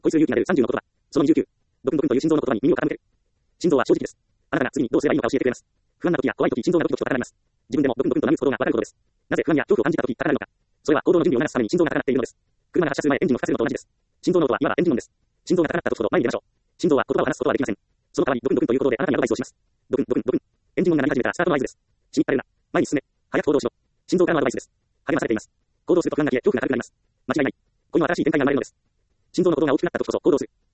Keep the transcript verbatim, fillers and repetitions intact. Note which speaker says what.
Speaker 1: 恋する勇気が出るさんじゅうの言葉。そのにじゅうきゅう。ドクンドクンという心臓の言葉に耳を傾ける。心臓は正直です。あなたが次にどうすればいいのか教えてくれます。不安な時や怖い時、心臓がドキドキと高鳴ります。自分でもドクンドクンと波打つことがわかることです。なぜ不安や恐怖を感じた時高鳴るのか。それは行動の準備を促すために心臓が高鳴っているのです。車が発車する前エンジンを吹かせるのと同じです。心臓の音はいわばエンジン音です。心臓が高鳴った時ほど前に出ましょう。心臓は言葉を話すことはできません。その代わりドクンドクンということであなたにアドバイスをします。ドクンドクンドクン。エンジン音が鳴り始めたらスタートの合図です。しみったれるな。前に進め。早く行動しろ。心臓からのアドバイスです。励まされています。行動すると不安が消え、恐怖が軽くなります。間違いない。恋の新しい展開が生まれるのです。心臓の鼓動が大きくなった時こそ行動する。